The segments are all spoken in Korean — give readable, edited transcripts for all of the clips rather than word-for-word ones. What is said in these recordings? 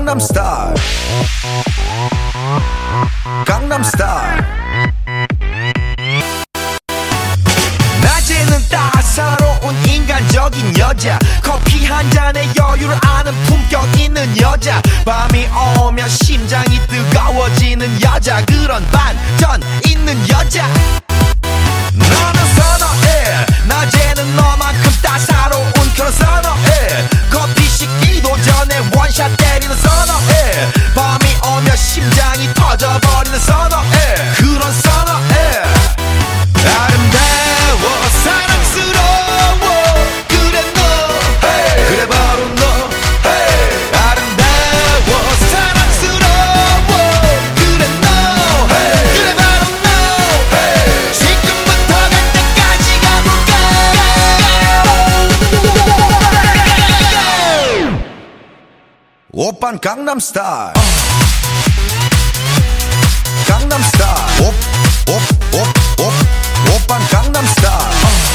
강남스타일 강남스타일 낮에는 따사로운 인간적인 여자 커피 한 잔에 여유를 아는 품격 있는 여자 밤이 오면 심장이 뜨거워지는 여자 그런 반전 있는 여자 너는 선어해 낮에는 너만큼 따사로운 그런 선어해 커피 식기도 전에 원샷 때리는 선어해 밤이 오면 심장이 터져버리는 선어해 그런 선어해 아름다워 사랑스러워 그래 너 hey. 그래 바로 너 hey. 아름다워 사랑스러워 그래 너 hey. 그래 바로 너 hey. 지금부터 갈 때까지 가볼까 오빤 강남스타일 강남스타일 오빤 강남스타일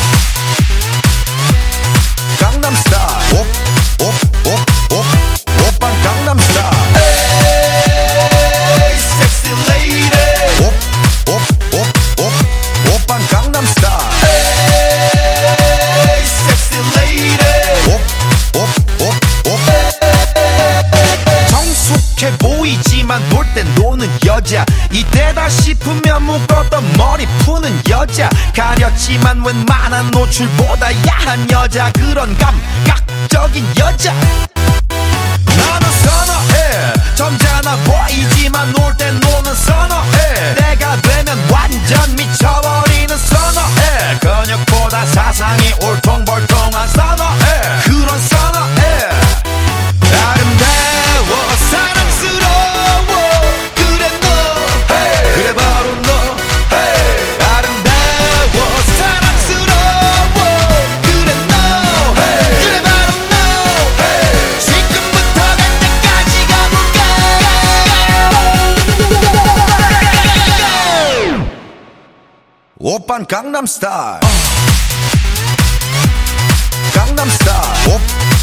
강남스타일 오빤 강남스타일 에이 섹시 레이디 오빤 강남스타일 에이 섹시 레이디 정숙해 보이지만 놀 땐 노는 여자 이때다 싶으면 묶었던 머리 푸는 여자 가렸지만 웬만한 노출보다 야한 여자 그런 감각적인 여자 나는 선어해 점잖아 보이지만 놀 땐 노는 선어해 내가 되면 완전 미쳐버리는 선어해 근육보다 사상이 울퉁불퉁한 선어해 그런 선어해 아름다워 사랑스러워 그래 너 hey. 그래 바로 너 hey. 아름다워 사랑스러워 그래 너 hey. 그래 바로 너 hey. 지금부터 갈 때까지 가볼까 오빤 강남스타일 강남스타일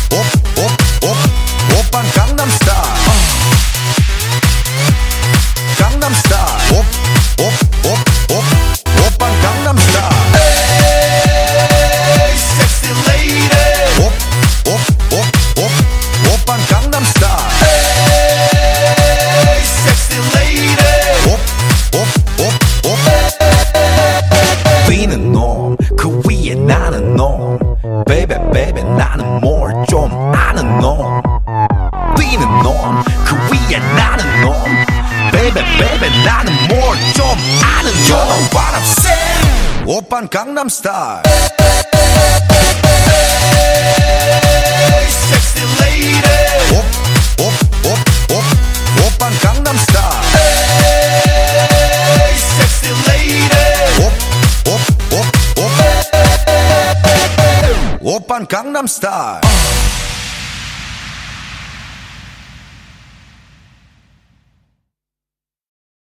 오빤 강남스타일 강남스타일 오빤 강남스타일 에이 섹시 레이디 오빤 강남스타일 에이 섹시 레이디 뛰는 놈 그 위에 나는 놈 베이베 베이베 나는 뭘 좀 아는 놈 뛰는 놈 그 위에 나는 놈 베이베 베이베 나는 뭘 좀 아는 놈 You know what I'm saying 오빤 강남스타일 섹시 레이디 오빤 강남스타일 섹시 레이디 오빤 강남스타일